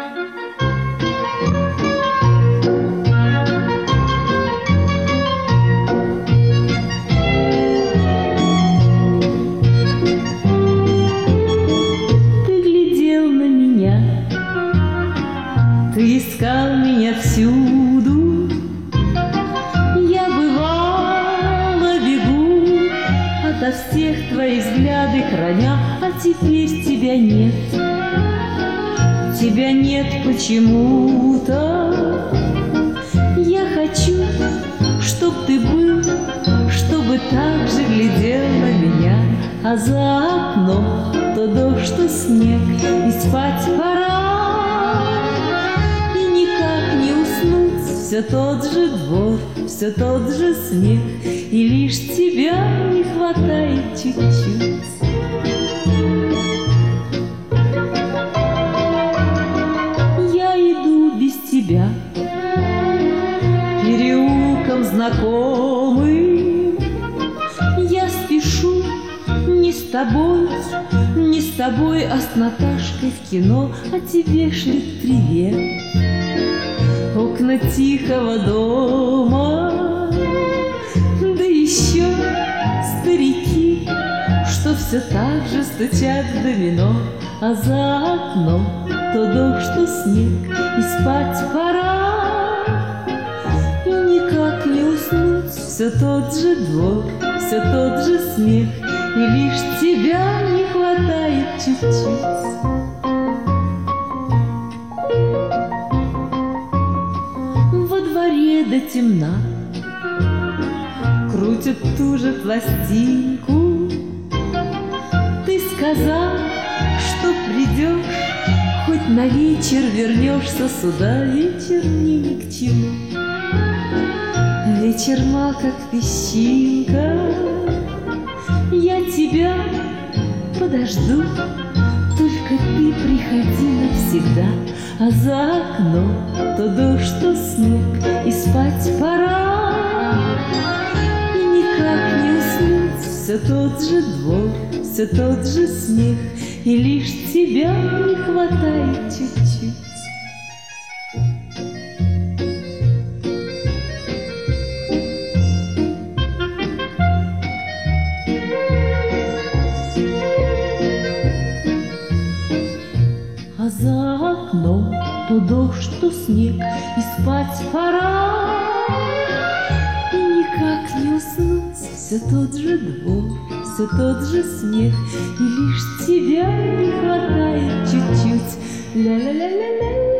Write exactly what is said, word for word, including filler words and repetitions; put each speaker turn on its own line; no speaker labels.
Ты искал меня всюду, я бывало бегу ото всех твоих взгляды храня, а теперь тебя нет, тебя нет почему-то. Я хочу, чтоб ты был, чтобы так же глядел на меня, а за окном то дождь, то снег, и спать пора. Все тот же двор, все тот же снег, и лишь тебя не хватает чуть-чуть. Я иду без тебя переулком знакомым, я спешу не с тобой, не с тобой, а с Наташкой в кино, а тебе шлют привет окна тихого дома, да еще старики, что все так же стучат в домино, а за окном то дождь, то снег, и спать пора. И никак не уснуть, все тот же двор, все тот же смех, и лишь тебя не хватает чуть-чуть. До темна крутят ту же пластинку. Ты сказал, что придешь, хоть на вечер вернешься сюда. Вечер мне ни к чему, вечер мал, как песчинка. Я тебя подожду, только ты приходи навсегда, а за окном то дождь, то снег, и спать пора. И никак не уснуть, все тот же двор, все тот же смех, и лишь тебя не хватает чуть-чуть. А за окном то дождь, то снег, и спать пора. И никак не уснуть, все тот же двор, все тот же смех, и лишь тебя не хватает чуть-чуть. Ля-ля-ля-ля-ля.